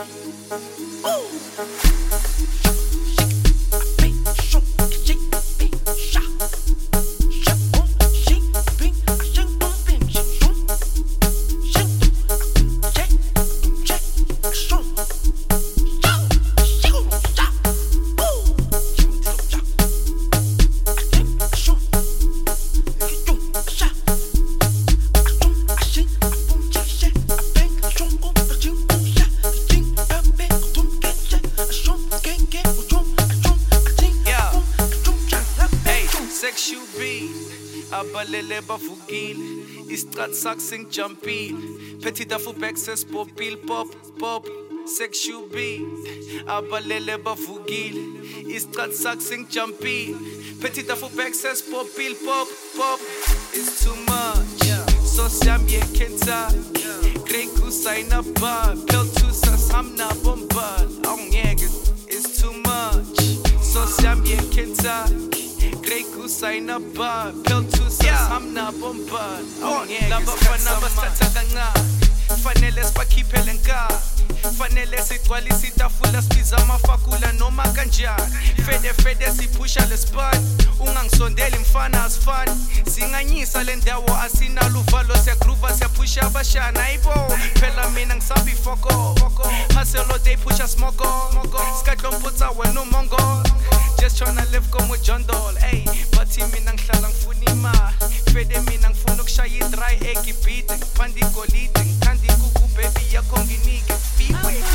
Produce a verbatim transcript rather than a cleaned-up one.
Abalele bavukile istrat saxing jumpile petita fu access popil pop pop sexual beat abalele bavukile istrat saxing jumpile petita fu access popil pop pop it's too much so siam ye kenta grey kusaina ba pill to samna bomba ongeke it's too much so siam ye kenta Grey kusaina ba pill to samna bomba laba fana basatha nga fanele sipakhiphele nka fanele sigcwalisa itafula sibiza amafakula noma kanjani fede fede siphusha lespan ungangisondeli mfana asifani singanyisa le ndawo asinalo uvalo siyagroova siyaphusha abashana ayibo phela mina ngisabi foko haselo they push us smoko skadlo mputsa wena umongo just tryna live como John Doll ey bathi mina ngihlala ngifuna imali fede mina ngifuna ukushaya i-dry egg beat ngiphandika igolide ngithanda ikuku baby yakho nginike fiwe